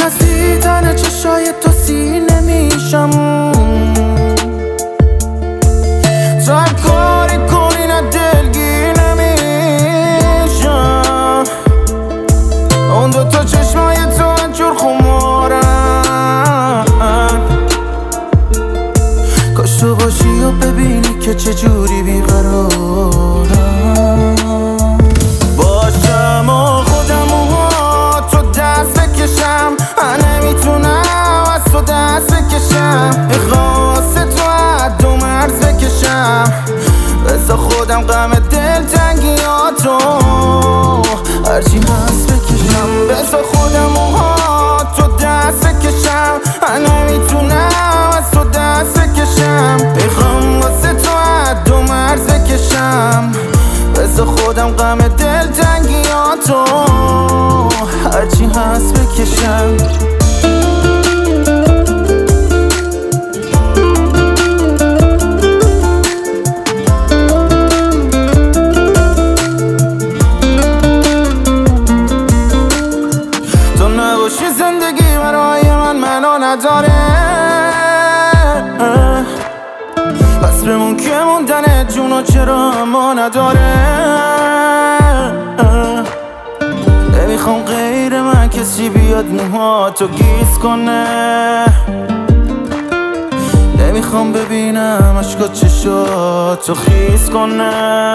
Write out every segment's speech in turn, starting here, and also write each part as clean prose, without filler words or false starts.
از دیدن چشای تو سیر نمیشم. تو هر کاری کنی نه دلگیر نمیشم. اون دوتا چشمای تو انجور خمارن. کاش تو باشی و ببینی که چجوری بیقرارم. باشم و خودم و تو دست بکشم. نمیتونم از تو دست بکشم. واسه تو حد و مرز بکشم. بذار خودم غم دلتنگیاتو هرچی هست بکشم. بذار خودم و تو دست بکشم. نمیتونم از تو دست بکشم. واسه تو حد و مرز بکشم. بذار خودم غم دلتنگیاتو هرچی هست بکشم. تو نباشی زندگی برای من معنا نداره. پس بمون که موندن جونو چرا ما نداره. نمیخوام غیر من کسی بیاد موهاتو گیز کنه. نمیخوام ببینم عشقات چشاتو خیز کنه.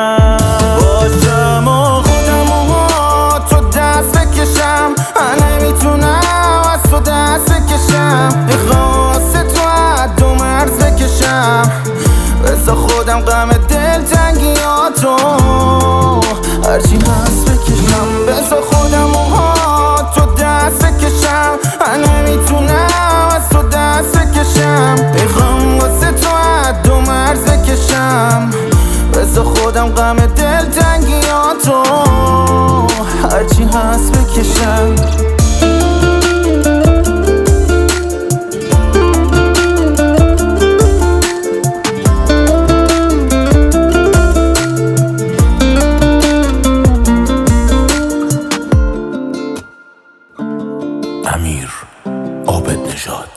باشم و خودم و تو دست بکشم. نمیتونم از تو دست بکشم. واسه تو حد و مرز بکشم. بذار خودم غم دلتنگیاتو هرچی هست بکشم. بذار خودم و تو دست بکشم. نمیتونم از تو دست بکشم. واسه تو حد و مرز بکشم. بذار خودم غم دلتنگیاتو هرچی هست بکشم. امیر عابدنژاد.